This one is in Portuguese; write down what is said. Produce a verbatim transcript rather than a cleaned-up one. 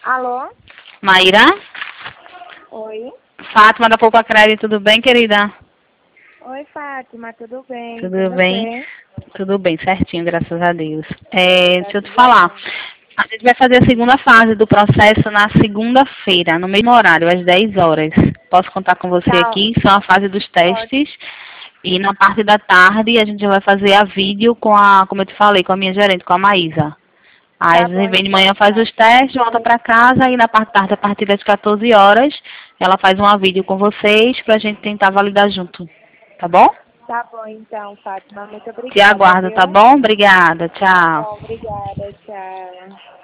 Alô? Maíra? Oi? Fátima da Poupa Crédito, tudo bem, querida? Oi, Fátima, tudo bem? Com Tudo bem? você? Tudo bem, certinho, graças a Deus. É, deixa eu te Graças a falar. Deus. A gente vai fazer a segunda fase do processo na segunda-feira, no mesmo horário, às dez horas. Posso contar com você Tá, aqui? São a fase dos pode. testes. E na parte da tarde a gente vai fazer a vídeo com a, como eu te falei, com a minha gerente, com a Maísa. Aí a Tá bom, gente vem de então, manhã, faz os Fátima. testes, volta pra casa e na parte da tarde, a partir das quatorze horas, ela faz uma vídeo com vocês pra gente tentar validar junto. Tá bom? Tá bom, então, Fátima. Muito Te obrigada, aguardo, tá viu? bom? Obrigada. Tá Tchau. bom, obrigada. Tchau.